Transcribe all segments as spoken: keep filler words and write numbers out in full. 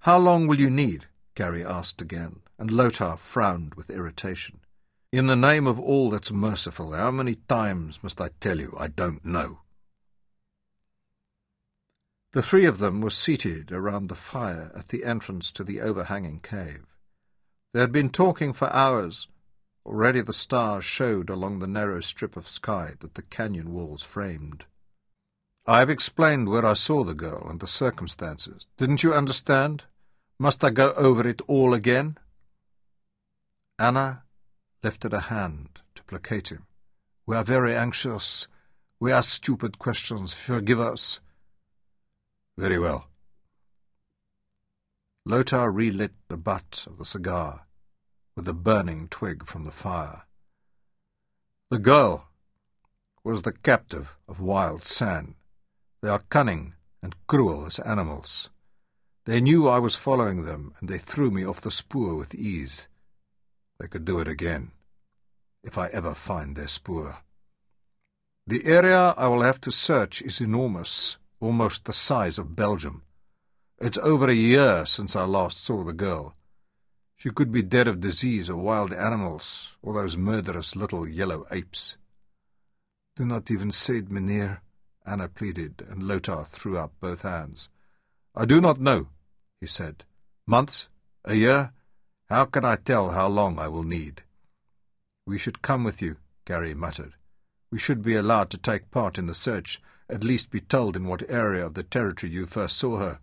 "How long will you need?" Gary asked again, and Lothar frowned with irritation. "In the name of all that's merciful, how many times must I tell you I don't know?" The three of them were seated around the fire at the entrance to the overhanging cave. They had been talking for hours. Already the stars showed along the narrow strip of sky that the canyon walls framed. "I've explained where I saw the girl and the circumstances. Didn't you understand? Must I go over it all again?" Anna lifted a hand to placate him. "We are very anxious. We ask stupid questions. Forgive us." "Very well." Lothar relit the butt of the cigar with a burning twig from the fire. "The girl was the captive of Wild San. They are cunning and cruel as animals. They knew I was following them, and they threw me off the spoor with ease. They could do it again, if I ever find their spoor. The area I will have to search is enormous, almost the size of Belgium. It's over a year since I last saw the girl. She could be dead of disease or wild animals, or those murderous little yellow apes." "Do not even say it, Mynheer," Anna pleaded, and Lothar threw up both hands. "I do not know," he said. "Months? A year? How can I tell how long I will need?" "We should come with you," Gary muttered. "We should be allowed to take part in the search, at least be told in what area of the territory you first saw her."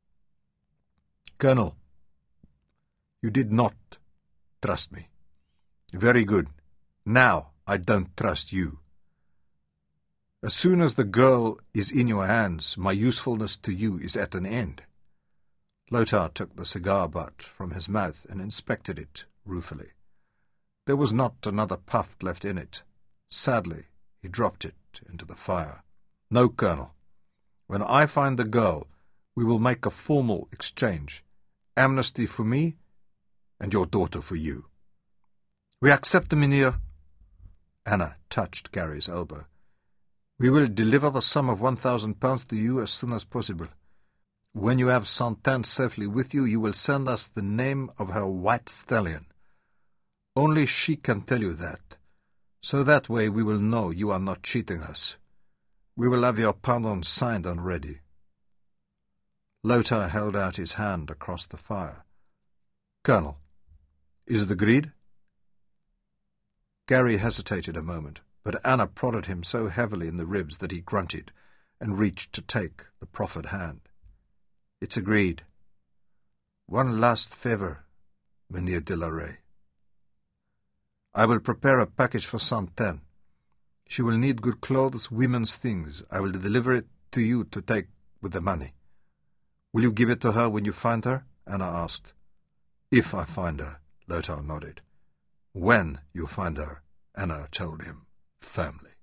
"Colonel, you did not trust me. Very good. Now I don't trust you. As soon as the girl is in your hands, my usefulness to you is at an end." Lothar took the cigar butt from his mouth and inspected it ruefully. There was not another puff left in it. Sadly, he dropped it into the fire. "No, Colonel. When I find the girl, we will make a formal exchange. Amnesty for me, and your daughter for you." "We accept, Mynheer." Anna touched Gary's elbow. "We will deliver the sum of one thousand pounds to you as soon as possible. When you have Santin safely with you, you will send us the name of her white stallion. Only she can tell you that, so that way we will know you are not cheating us. We will have your pardon signed and ready." Lothar held out his hand across the fire. "Colonel, is it agreed?" Gary hesitated a moment, but Anna prodded him so heavily in the ribs that he grunted and reached to take the proffered hand. "It's agreed. One last favour, Mynheer de la Rey. I will prepare a package for Santin. She will need good clothes, women's things. I will deliver it to you to take with the money. Will you give it to her when you find her?" Anna asked. "If I find her," Lothar nodded. "When you find her," Anna told him firmly.